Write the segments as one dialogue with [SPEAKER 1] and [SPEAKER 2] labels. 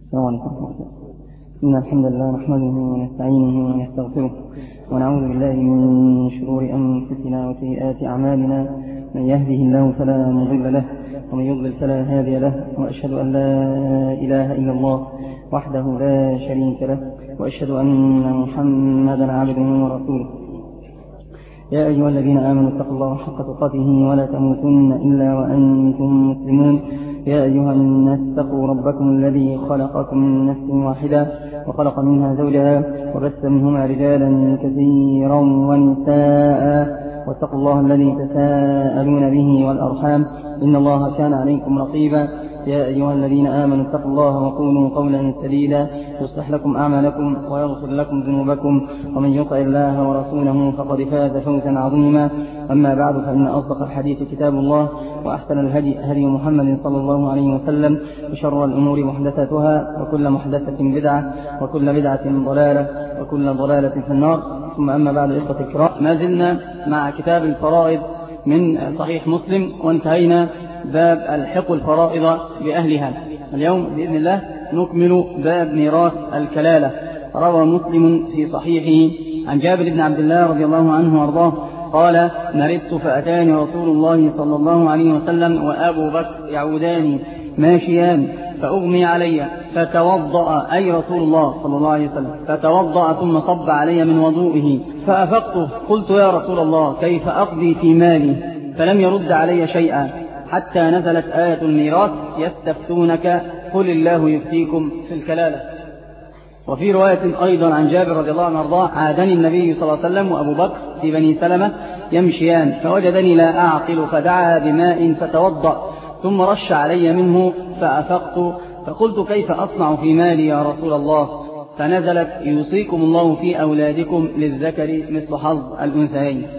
[SPEAKER 1] السلام عليكم. إن الحمد لله نحمده ونستعينه ونستغفره ونعوذ بالله من شرور أنفسنا وسيئات أعمالنا. من يهده الله فلا مضل له ومن يضلل فلا هادي له، وأشهد أن لا إله إلا الله وحده لا شريك له، وأشهد أن محمدا عبده ورسوله. يا أيها الذين آمنوا اتقوا الله حق تقاته ولا تموتن إلا وأنتم مسلمون. يا أيها الناس اتقوا ربكم الذي خلقكم من نفس واحدة وخلق منها زوجها وبث منهما رجالا كثيرا ونساء، واتقوا الله الذي تساءلون به والأرحام إن الله كان عليكم رقيبا. يا أيها الذين آمنوا اتقوا الله وقولوا قولا سديدا يصلح لكم أعمالكم ويغفر لكم ذنوبكم، ومن يطع الله ورسوله فقد فاز فوزا عظيما. أما بعد، فإن أصدق الحديث كتاب الله، وأحسن الهدي هدي محمد صلى الله عليه وسلم، وشر الأمور محدثاتها، وكل محدثة بدعة، وكل بدعة ضلالة، وكل ضلالة في النار. ثم أما بعد، إخوة الكرام، ما زلنا مع كتاب الفرائض من صحيح مسلم، وانتهينا باب الحق الفرائض بأهلها. اليوم بإذن الله نكمل باب ميراث الكلالة. روى مسلم في صحيحه عن جابر بن عبد الله رضي الله عنه وارضاه قال: مرضت فأتاني رسول الله صلى الله عليه وسلم وأبو بكر يعودان ماشيان فأغمي علي فتوضأ، أي رسول الله صلى الله عليه وسلم، فتوضأ ثم صب علي من وضوئه فأفقت. قلت: يا رسول الله كيف أقضي في مالي؟ فلم يرد علي شيئا حتى نزلت آية الميراث: يستفتونك قل الله يفتيكم في الكلالة. وفي رواية أيضا عن جابر رضي الله عنه وارضاه: عادني النبي صلى الله عليه وسلم وأبو بكر في بني سلمة يمشيان فوجدني لا أعقل فدعا بماء فتوضأ ثم رش علي منه فأفقت، فقلت: كيف أصنع في مالي يا رسول الله؟ فنزلت: يوصيكم الله في أولادكم للذكر مثل حظ الأنثيين.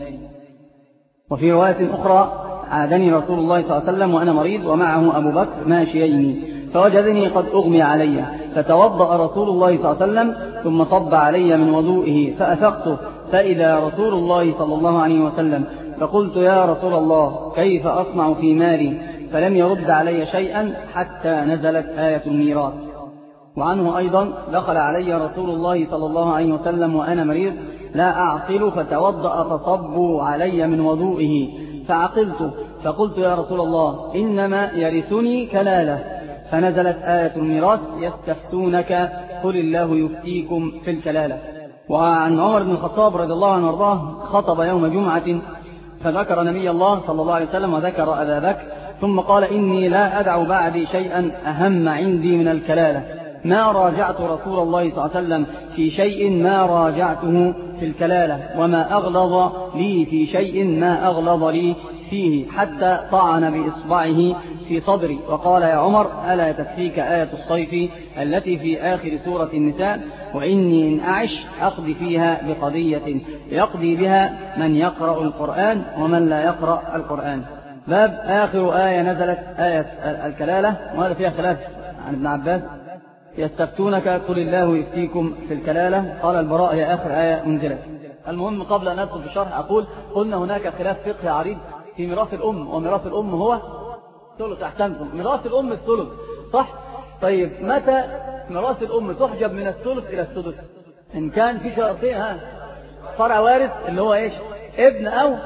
[SPEAKER 1] وفي رواية أخرى: عادني رسول الله صلى الله عليه وسلم وأنا مريض ومعه أبو بكر ماشيين فوجدني قد أغمي علي فتوضأ رسول الله صلى الله عليه وسلم ثم صب علي من وضوئه فأفقت فإذا رسول الله صلى الله عليه وسلم، فقلت: يا رسول الله كيف أصنع في مالي؟ فلم يرد علي شيئا حتى نزلت آية الميراث. وعنه أيضا: دخل علي رسول الله صلى الله عليه وسلم وأنا مريض لا أعقل فتوضأ فصبوا علي من وضوئه فعقلت، فقلت: يا رسول الله إنما يرثني كلالة. فنزلت آية الميراث: يستفتونك قل الله يفتيكم في الكلالة. وعن عمر بن الخطاب رضي الله عنه وارضاه خطب يوم جمعة فذكر نبي الله صلى الله عليه وسلم وذكر أبا بكر، ثم قال: إني لا أدع بعدي شيئا أهم عندي من الكلالة. ما راجعت رسول الله صلى الله عليه وسلم في شيء ما راجعته في الكلالة، وما أغلظ لي في شيء ما أغلظ لي فيه، حتى طعن بإصبعه في صدري وقال: يا عمر ألا تكفيك آية الصيف التي في آخر سورة النساء؟ وإني إن أعش أقضي فيها بقضية يقضي بها من يقرأ القرآن ومن لا يقرأ القرآن. باب آخر آية نزلت آية الكلالة، وهذا فيها خلاف عن ابن عباس: يستفتونك قل الله يفتيكم في الكلالة. قال البراء: هي آخر آية أنزلت. المهم قبل أن ندخل في الشرح أقول: قلنا هناك خلاف فقهي عريض في ميراث الأم، وميراث الأم هو ثلث. أحسنتم، ميراث الأم الثلث، صح؟ طيب متى ميراث الأم تحجب من الثلث إلى السدس؟ إن كان في شرطين: فرع وارث اللي هو إيش؟ ابن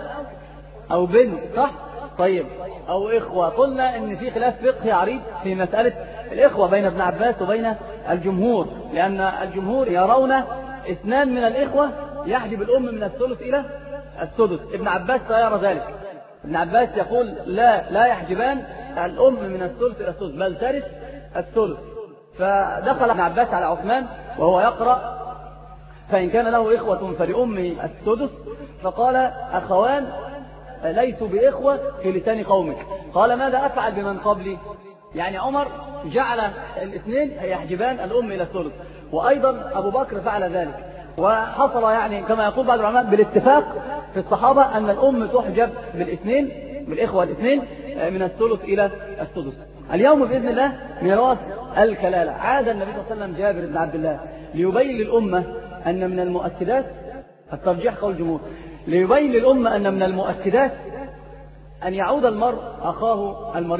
[SPEAKER 1] أو بنت، صح؟ طيب، أو إخوة. قلنا إن في خلاف فقهي عريض في مسألة الإخوة بين ابن عباس وبين الجمهور، لأن الجمهور يرون 2 من الإخوة يحجب الأم من الثلث إلى السدس. ابن عباس لا يرى ذلك. ابن عباس يقول: لا يحجبان الأم من الثلث إلى السدس، بل ترث الثلث. فدخل ابن عباس على عثمان وهو يقرأ: فإن كان له إخوة فلأمه السدس. فقال: أخوان ليسوا بإخوة في لسان قومك. قال: ماذا أفعل بمن قبلي؟ يعني عمر جعل 2 يحجبان الأم إلى الثلث، وأيضا أبو بكر فعل ذلك. وحصل يعني كما يقول بعض العلماء بالاتفاق في الصحابة أن الأم تحجب بالإخوة 2 من الثلث إلى السدس. اليوم بإذن الله ميراث الكلالة. عاد النبي صلى الله عليه وسلم جابر بن عبد الله ليبين للأمة أن من المؤكدات، الترجيح قول الجمهور، ليبين للأمة أن من المؤكدات أن يعود المرء أخاه المريض.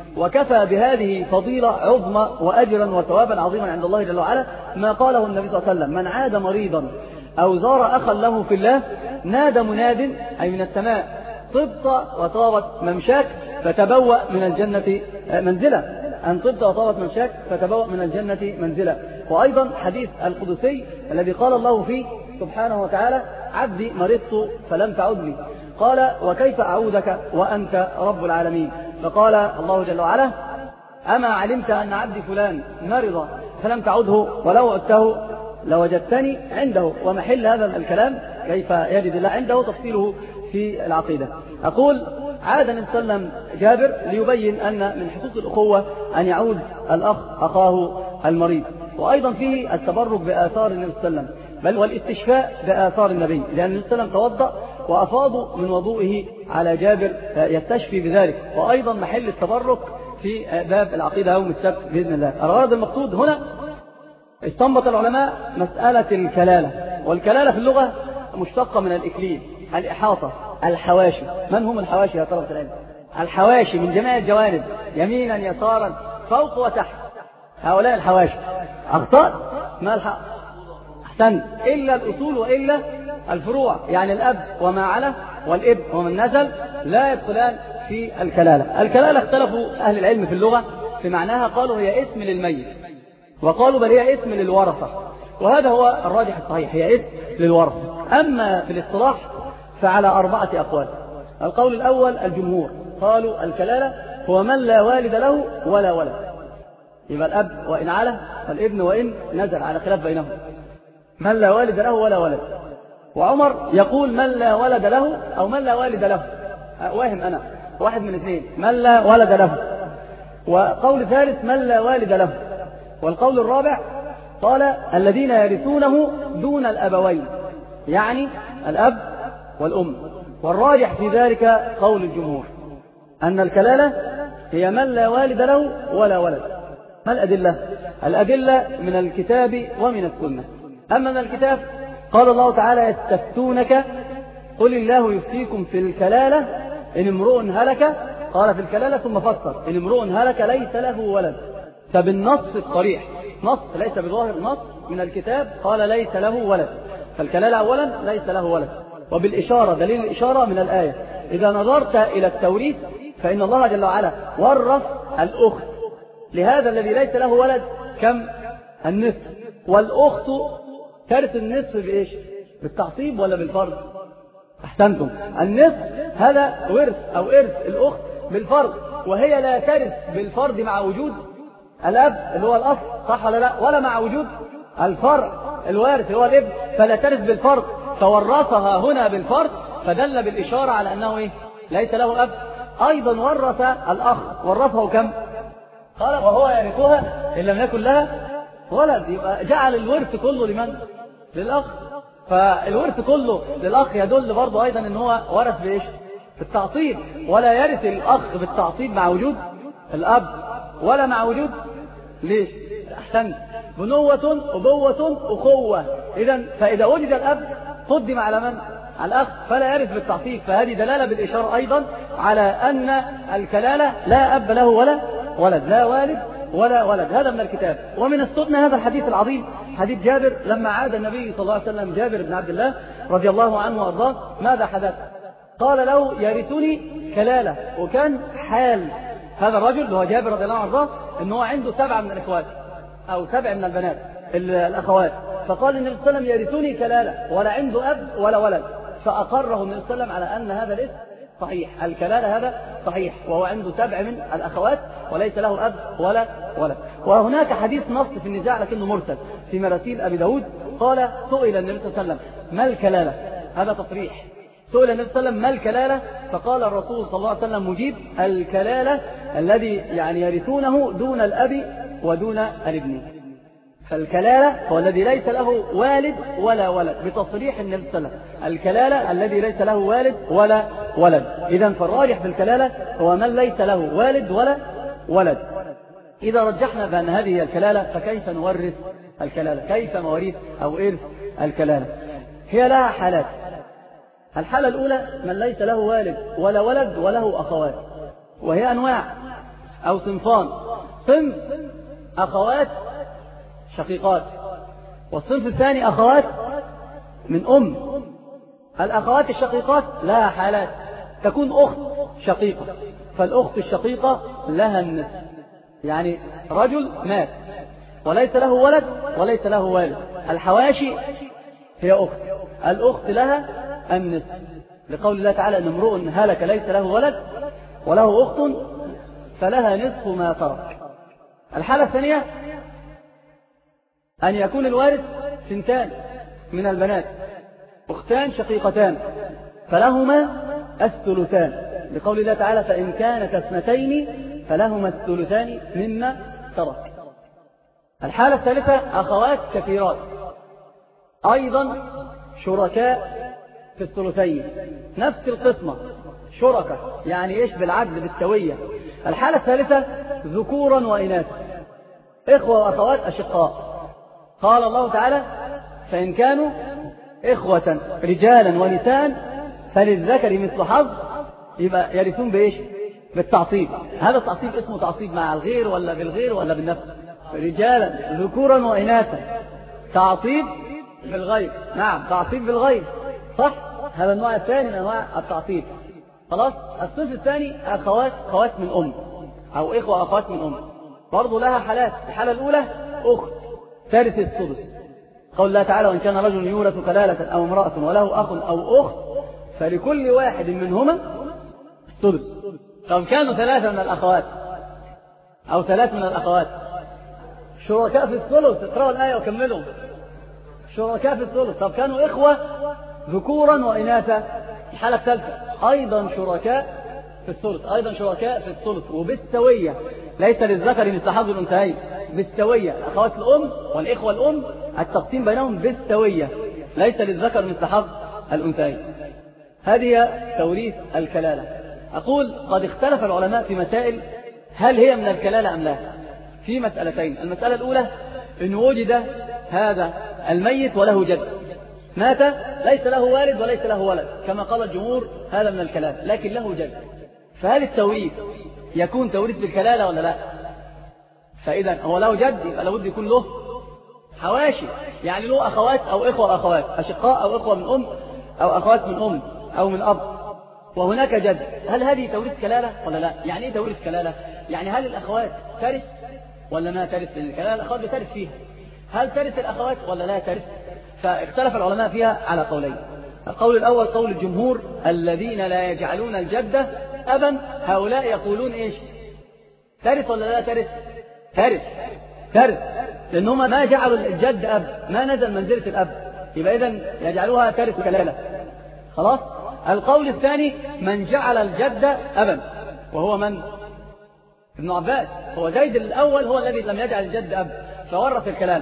[SPEAKER 2] وكفى بهذه فضيلة عظمى وأجرا وثوابا عظيما عند الله جل وعلا ما قاله النبي صلى الله عليه وسلم: من عاد مريضا أو زار أخا له في الله نادى مناد أي من السماء: طبت وطابت ممشاك فتبوأ من الجنة منزلا. أن طبت وطابت ممشاك فتبوأ من الجنة منزلا. وأيضا حديث القدسي الذي قال الله فيه سبحانه وتعالى: عبدي مرضت فلم تعدني، قال: وكيف أعودك وأنت رب العالمين؟ فقال الله جل وعلا: أما علمت أن عبدي فلان مرض فلم تعده ولو عدته لوجدتني عنده. ومحل هذا الكلام كيف يجد الله عنده تفصيله في العقيدة. أقول: عاد النبي صلى الله عليه وسلم جابر ليبين أن من حقوق الأخوة أن يعود الأخ أخاه المريض. وأيضا فيه التبرك بآثار النبي صلى الله عليه وسلم، بل والاستشفاء بآثار النبي، لأن النبي صلى الله عليه وسلم توضأ وأفاضوا من وضوئه على جابر يستشفي بذلك. وأيضا محل التبرك في باب العقيدة يوم السبت بإذن الله. الغرض المقصود هنا استنبط العلماء مسألة الكلالة، والكلالة في اللغة مشتقة من الإكليل، الإحاطة، الحواشي. من هم الحواشي يا طلبة العلم؟ الحواشي من جميع الجوانب، يمينا يسارا فوق وتحت، هؤلاء الحواشي. أخطأت ما الحق؟ أحسن، إلا الأصول وإلا الفروع، يعني الأب وما علا والإب ومن نزل لا يدخلان في الكلالة. الكلالة اختلفوا أهل العلم في اللغة في معناها، قالوا هي اسم للميت، وقالوا بل هي اسم للورثة، وهذا هو الراجح الصحيح، هي اسم للورثة. أما في الاصطلاح فعلى 4 أقوال. القول الأول الجمهور قالوا الكلالة هو من لا والد له ولا ولد، يبقى الأب وإن علا والابن وإن نزل على خلاف بينهم، من لا والد له ولا ولد. وعمر يقول من لا ولد له أو من لا والد له، واهم أنا واحد من اثنين، من لا ولد له. وقول ثالث من لا والد له. والقول الرابع قال الذين يرثونه دون الأبوين، يعني الأب والأم. والراجح في ذلك قول الجمهور أن الكلالة هي من لا والد له ولا ولد. ما الأدلة؟ الأدلة من الكتاب ومن السنة. أما من الكتاب قال الله تعالى يستفتونك قل الله يفتيكم في الكلالة إن امرؤ هلك، قال في الكلالة ثم فسر إن امرؤ هلك ليس له ولد، فبالنص الصريح، نص ليس بظاهر، نص من الكتاب قال ليس له ولد، فالكلالة أولا ليس له ولد. وبالإشارة دليل الإشارة من الآية إذا نظرت إلى التوريث فإن الله جل وعلا ورث الأخت لهذا الذي ليس له ولد كم؟ النصف. والأخت ترث النصف بإيش؟ بالتعصيب ولا بالفرض؟ أحسنتم، النصف هذا ورث أو إرث الأخت بالفرض، وهي لا ترث بالفرض مع وجود الأب اللي هو الأصل، صح ولا لا؟ ولا مع وجود الفرع الوارث هو الابن، فلا ترث بالفرض، فورثها هنا بالفرض، فدل بالإشارة على أنه إيه؟ ليس له أب. أيضا ورث الأخ، ورثه كم؟ قال وهو يرثها إن لم يكن لها ولد، يبقى جعل الورث كله لمن؟ للأخ. فالورث كله للأخ يدل برضه أيضا أنه هو ورث بإيش؟ بالتعصيب، ولا يرث الأخ بالتعصيب مع وجود الأب ولا مع وجود ليش؟ أحسنت، بنوة أبوة أخوة. فإذا وجد الأب قدم على من؟ على الأخ، فلا يرث بالتعصيب. فهذه دلالة بالإشارة أيضا على أن الكلالة لا أب له ولا ولد، لا والد ولا ولد. هذا من الكتاب. ومن السنة هذا الحديث العظيم، حديث جابر لما عاد النبي صلى الله عليه وسلم جابر بن عبد الله رضي الله عنه وارضاه، ماذا حدث؟ قال له يرثني كلالة. وكان حال هذا الرجل اللي هو جابر رضي الله عنه وارضاه ان هو عنده 7 من الإخوات أو 7 من البنات الأخوات، فقال النبي صلى الله عليه وسلم يرثني كلالة ولا عنده أب ولا ولد، فأقره النبي صلى الله عليه وسلم على أن هذا الاسم صحيح، الكلالة هذا صحيح، وهو عنده 7 من الأخوات وليس له أب ولا ولد. وهناك حديث نص في النزاع لكنه مرسل في مراسيل أبي داود، قال سئل النبي صلى الله عليه وسلم ما الكلالة، هذا تصريح، سئل النبي صلى الله عليه وسلم ما الكلالة، فقال الرسول صلى الله عليه وسلم مجيب الكلالة الذي يعني يرثونه دون الأب ودون الابن. فالكلالة هو الذي ليس له والد ولا ولد، بتصريح النبي صلى الله عليه وسلم، الكلالة الذي ليس له والد ولا ولد. إذن فالراجح بالكلالة هو من ليس له والد ولا ولد. إذا رجحنا بأن هذه هي الكلالة، فكيف نورث الكلالة؟ كيف مواريث أو إرث الكلالة؟ هي لها حالات. الحالة الأولى من ليس له والد ولا ولد وله أخوات، وهي أنواع. أو صنفان: صنف أخوات شقيقات، والصنف الثاني أخوات من أم. الأخوات الشقيقات لها حالات: تكون أخت شقيقة، فالأخت الشقيقة لها النصف، يعني رجل مات وليس له ولد وليس له والد، الحواشي هي أخت، الأخت لها النصف، لقول الله تعالى: إن امرؤ هلك ليس له ولد وله أخت فلها نصف ما ترك. الحالة الثانية أن يكون الوارث ثنتان من البنات، أختان شقيقتان، فلهما الثلثان، لقول الله تعالى: فإن كانت اثنتين فلهما الثلثان مما ترك. الحالة الثالثة أخوات كثيرات، أيضا شركاء في الثلثين، نفس القسمة، شركاء يعني إيش؟ بالعدل بالسوية. الحالة الثالثة ذكورا وإناثا، إخوة وأخوات أشقاء. قال الله تعالى: فإن كانوا إخوة رجالا ونساء فللذكر مثل حظ، يبقى يرثون بإيش؟ بالتعصيب. هذا التعصيب اسمه تعصيب مع الغير ولا بالغير ولا بالنفس؟ رجالا ذكورا وإناثا، تعصيب بالغير. نعم، تعصيب بالغير، صح؟ هذا النوع الثاني من أنواع التعصيب. خلاص. الصنف الثاني أخوات من أم، أو إخوة أخوات من أم، برضو لها حالات. الحالة الأولى أخت ترث السدس، قول الله تعالى: وإن كان رجل يورث كلالة أو امرأة وله أخ أو أخت فلكل واحد منهما السدس. طب كانوا ثلاثة من الأخوات أو ثلاث من الأخوات شركاء في الثلث، اقرأوا الآية وكملوا. شركاء في الثلث. طب كانوا إخوة ذكورا وإناثا، الحالة الثالثة أيضا شركاء في الثلث، أيضا شركاء في الثلث وبالسوية، ليس للذكر مثل حظ الأنثيين، بالسوية. أخوات الأم والإخوة الأم التقسيم بينهم بالسوية، ليس للذكر مثل حظ الأنثيين. هذه توريث الكلالة. أقول قد اختلف العلماء في مسائل هل هي من الكلالة أم لا، في مسألتين. المسألة الأولى إن وجد هذا الميت وله جد، مات ليس له والد وليس له ولد، كما قال الجمهور هذا من الكلالة، لكن له جد، فهل التوريث يكون توريث بالكلالة ولا لا؟ فإذا هو له جد، يبقى لابد يكون له حواشي، يعني له أخوات أو إخوة أخوات، أشقاء أو إخوة من أم أو أخوات من أم أو من أب، وهناك جد. هل هذه توريث كلالة ولا لا؟ يعني إيه توريث كلالة؟ يعني هل الأخوات ترث ولا ما ترث؟ الكلالة الأخوات بترث فيها، هل ترث الأخوات ولا لا ترث؟ فاختلف العلماء فيها على قولين. القول الأول قول الجمهور الذين لا يجعلون الجدة أبا، هؤلاء يقولون إيش؟ ترث ولا لا ترث؟ ترث، لأنهم ما جعلوا الجد أب، ما نزل منزلة الأب، يبقى إذن يجعلوها ترث كلالة. خلاص. القول الثاني من جعل الجد أبا، وهو من؟ ابن عباس. هو زيد الأول هو الذي لم يجعل الجد أب فورث الكلالة،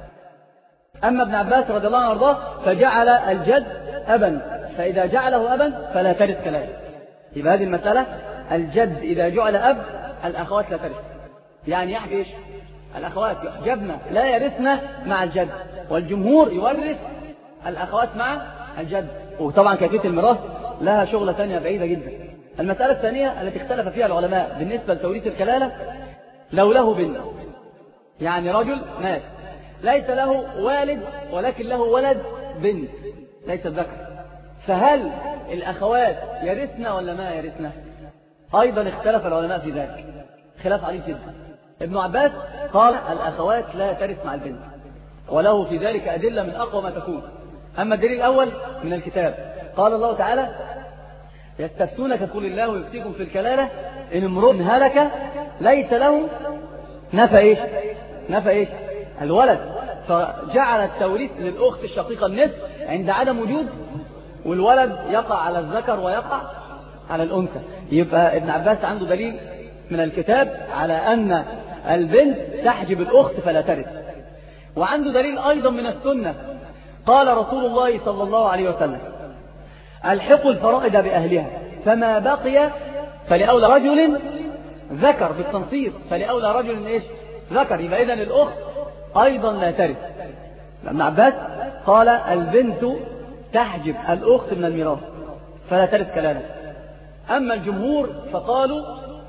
[SPEAKER 2] أما ابن عباس رضي الله عنه وارضاه فجعل الجد أبا، فإذا جعله أبا فلا ترث كلالة. يبقى هذه المسألة، الجد إذا جعل أب الأخوات لا ترث، يعني يحكي إيش؟ الأخوات يحجبن لا يرثن مع الجد، والجمهور يورث الأخوات مع الجد. وطبعا كيفية الميراث لها شغلة ثانية بعيدة جدا. المسألة الثانية التي اختلف فيها العلماء بالنسبة لتوريث الكلالة، لو له بنت، يعني رجل مات ليس له والد ولكن له ولد بنت ليس ذكر، فهل الأخوات يرثن ولا ما يرثن؟ أيضا اختلف العلماء في ذلك خلاف عظيم جدا. ابن عباس قال الأخوات لا ترث مع البنت، وله في ذلك أدلة من أقوى ما تكون. أما الدليل الأول من الكتاب، قال الله تعالى يستفتونك قل الله يفتيكم في الكلالة إن امرؤ هلك ليس له نفى إيش؟ الولد، فجعل التوريث للأخت الشقيقة النصف عند عدم وجود، والولد يقع على الذكر ويقع على الأنثى. يبقى ابن عباس عنده دليل من الكتاب على أن البنت تحجب الأخت فلا ترث، وعنده دليل أيضا من السنة. قال رسول الله صلى الله عليه وسلم الحقوا الفرائض بأهلها فما بقي فلأولى رجل ذكر، بالتنصيص فلأولى رجل إيش؟ ذكر. يبقى إذن الأخت أيضا لا ترث. ابن عباس قال البنت تحجب الأخت من الميراث فلا ترث كلالة. أما الجمهور فقالوا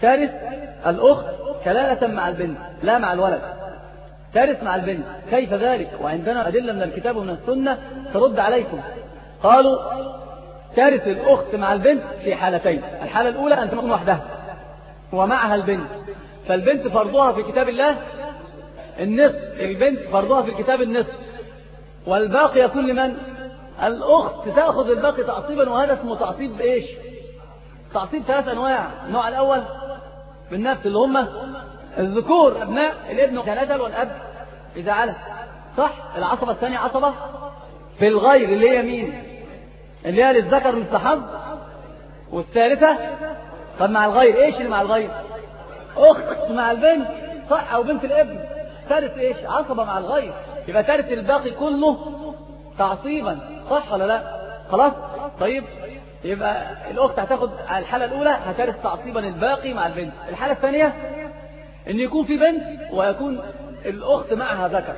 [SPEAKER 2] ترث الأخت كلالة مع البنت لا مع الولد، ترث مع البنت. كيف ذلك وعندنا أدلة من الكتاب ومن السنة ترد عليكم؟ قالوا ترث الأخت مع البنت في حالتين. الحالة الأولى أن تكون وحدها ومعها البنت، فالبنت فرضها في كتاب الله النصف، البنت فرضها في الكتاب النصف، والباقي يكون لمن؟ الأخت تأخذ الباقي تعصيبا، وهذا اسمه تعصيب إيش؟ تعصيب 3 أنواع. النوع الأول بالنفس اللي هم الذكور أبناء الابن إذا نزل والأب إذا على، صح؟ العصبة الثانية عصبة بالغير اللي هي مين؟ اللي هي للذكر مثل حظ. والثالثة طب مع الغير إيش اللي مع الغير؟ أخت مع البنت، صح؟ أو بنت الابن ترث إيش؟ عصبة مع الغير، يبقى ترث الباقي كله تعصيبا، صح ولا لا؟ خلاص؟ طيب يبقى الأخت هتاخد على الحالة الأولى هترث تعصيبا الباقي مع البنت. الحالة الثانية إن يكون في بنت ويكون الأخت معها ذكر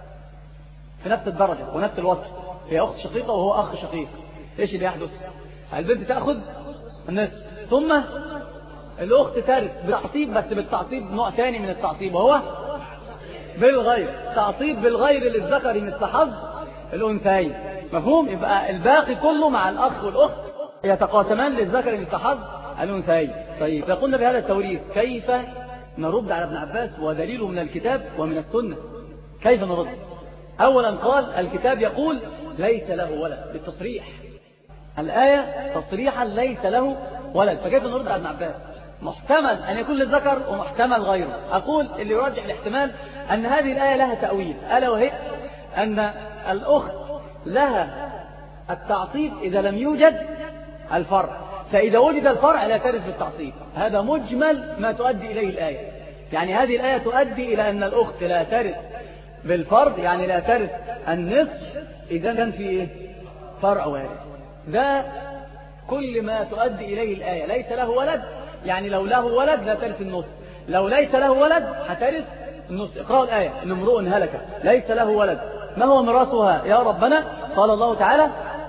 [SPEAKER 2] في نفس الدرجة ونفس الوصف، هي أخت شقيقة وهو أخ شقيق. إيش اللي يحدث؟ البنت تأخذ النصف، ثم الأخت ترث بالتعصيب، بس بالتعصيب نوع ثاني من التعصيب وهو بالغير، تعصيب بالغير للذكر مثل حظ الأنثيين. مفهوم؟ يبقى الباقي كله مع الأخ والأخت يتقاسمان للذكر مثل حظ الأنثيين. طيب إذا قلنا بهذا التوريث كيف نرد على ابن عباس ودليله من الكتاب ومن السنة؟ كيف نرد؟ أولا قال الكتاب يقول ليس له ولد بالتصريح، الآية تصريحا ليس له ولد، فكيف نرد على ابن عباس؟ محتمل أن يكون للذكر ومحتمل غيره. أقول اللي يرجح الاحتمال أن هذه الآية لها تأويل، ألا وهي أن الأخت لها التعصيب إذا لم يوجد الفرع، فإذا وجد الفرع لا ترث بالتعصيب. هذا مجمل ما تؤدي إليه الآية، يعني هذه الآية تؤدي إلى أن الأخت لا ترث بالفرض، يعني لا ترث النصف إذا كان في فرع وارث. ده كل ما تؤدي إليه الآية. ليس له ولد يعني لو له ولد لا ترث النصف، لو ليس له ولد هترث النصف. اقرأوا الآية إن امرؤ هلك ليس له ولد ما هو ميراثها يا ربنا؟ قال الله تعالى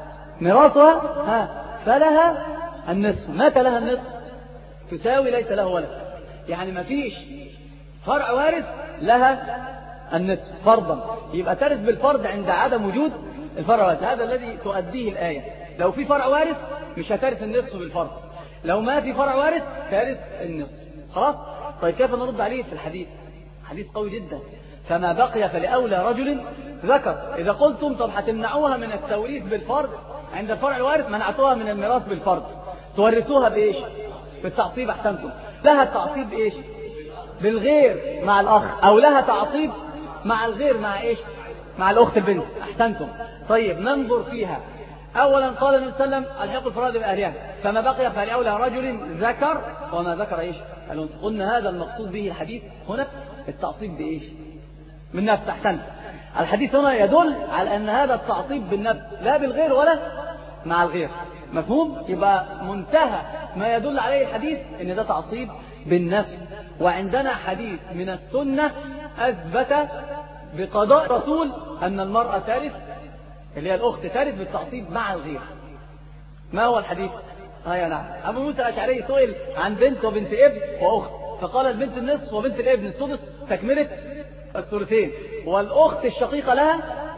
[SPEAKER 2] ميراثها فلها النصف. متى لها النصف؟ تساوي ليس له ولد، يعني ما فيش فرع وارث لها النصف فرضا، يبقى ترث بالفرض عند عدم وجود الفرع وارث. هذا الذي تؤديه الآية. لو في فرع وارث مش هترث النصف بالفرض، لو ما في فرع وارث ترث النصف. خلاص؟ طيب كيف نرد عليه في الحديث؟ حديث قوي جدا، فما بقي فلأولى رجل ذكر. إذا قلتم طب هتمنعوها من التوريث بالفرض عند الفرع الوارث، منعتوها من الميراث بالفرض، تورثوها بإيش؟ بالتعصيب. أحسنتم. لها التعصيب بإيش؟ بالغير مع الأخ، أو لها تعصيب مع الغير مع إيش؟ مع الأخت البنت. أحسنتم. طيب ننظر فيها. أولا قال النبي صلى الله عليه وسلم الحق الفرائض بأهلها، فما بقي فلأولى رجل ذكر وما ذكر إيش؟ قلنا هذا المقصود به الحديث هنا التعصيب بإيش؟ بالنفس. أحسنت. الحديث هنا يدل على أن هذا التعصيب بالنفس لا بالغير ولا مع الغير. مفهوم؟ يبقى منتهى ما يدل عليه الحديث أن ده تعصيب بالنفس. وعندنا حديث من السنة أثبت بقضاء الرسول أن المرأة ترث، اللي هي الأخت ترث بالتعصيب مع الغير. ما هو الحديث؟ نعم. أبو موسى الأشعري سئل عن بنت وبنت ابن وأخت، فقال البنت النصف وبنت الابن السدس تكملة الثلثين، والأخت الشقيقة لها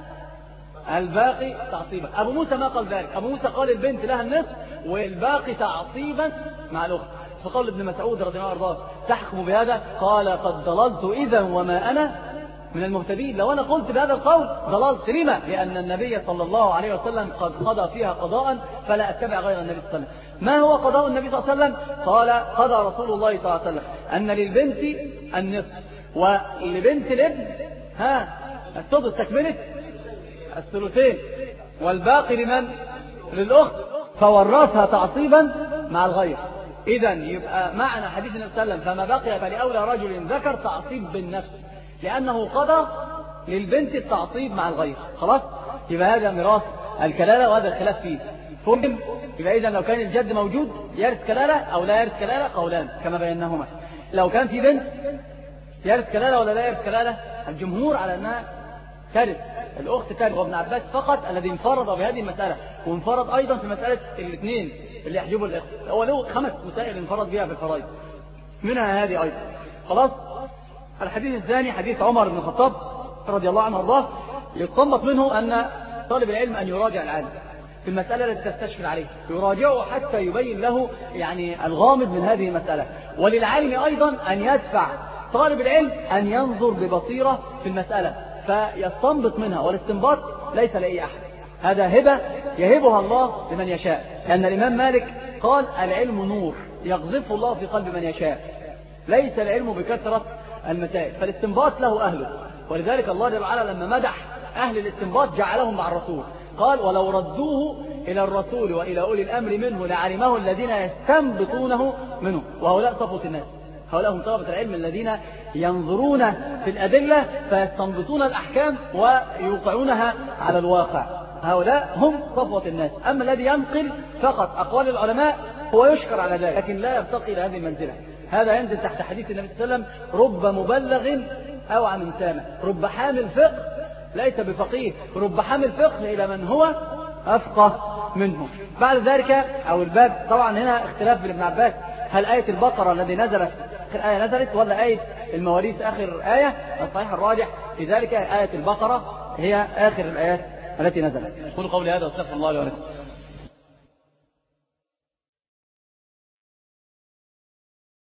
[SPEAKER 2] الباقي تعصيبا. أبو موسى ما قال ذلك، أبو موسى قال البنت لها النصف والباقي تعصيبا مع الأخت. فقال ابن مسعود رضي الله عنه تحكم بهذا؟ قال قد ضللت إذا وما أنا من المهتدين. لو أنا قلت بهذا القول ضللت. لما؟ لأن النبي صلى الله عليه وسلم قد قضى فيها قضاء فلا أتبع غير النبي صلى الله عليه وسلم. ما هو قضاء النبي صلى الله عليه وسلم؟ قال قضى رسول الله صلى الله عليه وسلم أن للبنت النصف ولبنت الابن السدس تكملة الثلثين، والباقي لمن؟ للأخت، فورثها تعصيبا مع الغير. إذن يبقى معنى حديث النبي صلى الله عليه وسلم فما بقي فلأولى رجل ذكر تعصيب بالنفس، لأنه قضى للبنت التعصيب مع الغير. خلاص؟ يبقى هذا ميراث الكلالة وهذا الخلاف فيه. فهم؟ يبقى إذن لو كان الجد موجود يرث كلالة أو لا يرث كلالة قولان كما بيناهما. لو كان في بنت يرث كلالة ولا لا يرث كلالة؟ الجمهور على أنها ترث، الأخت ترث. وابن عباس فقط الذي انفرد بهذه المسألة، وانفرد أيضا في مسألة الاثنين اللي يحجبوا الأخت. هو له 5 مسائل انفرد بها في الفرائض. منها هذه أيضا. خلاص. الحديث الثاني حديث عمر بن الخطاب رضي الله عنه وارضاه، يستنبط منه أن طالب العلم أن يراجع العالم في المسألة التي تستشكل عليه، يراجعه حتى يبين له يعني الغامض من هذه المسألة. وللعالم أيضا أن يدفع طالب العلم أن ينظر ببصيرة في المسألة فيستنبط منها، والاستنباط ليس لأي أحد، هذا هبة يهبها الله لمن يشاء. لأن الإمام مالك قال العلم نور يقذفه الله في قلب من يشاء، ليس العلم بكثرة المسائل، فالاستنباط له أهله. ولذلك الله جل وعلا لما مدح أهل الاستنباط جعلهم مع الرسول، قال ولو ردوه إلى الرسول وإلى أولي الأمر منه لعلمه الذين يستنبطونه منه. وهؤلاء صفوة الناس، هؤلاء هم طلبة العلم الذين ينظرون في الأدلة فيستنبطون الأحكام ويوقعونها على الواقع، هؤلاء هم صفوة الناس. أما الذي ينقل فقط أقوال العلماء هو يشكر على ذلك، لكن لا يرتقي إلى هذه المنزلة. هذا ينزل تحت حديث النبي صلى الله عليه وسلم رب مبلغ أوعى من سامع، رب حامل فقه ليس بفقيه، رب حامل فقه إلى من هو أفقه منه. بعد ذلك أو الباب، طبعا هنا اختلاف بين ابن عباس، هل آية البقرة الذي نزلت آخر آية نزلت ولا آية المواريث آخر آية؟ الصحيح الراجح في ذلك آية البقرة هي آخر الآيات التي نزلت. قولوا قولي هذا واستغفر الله لي ولكم.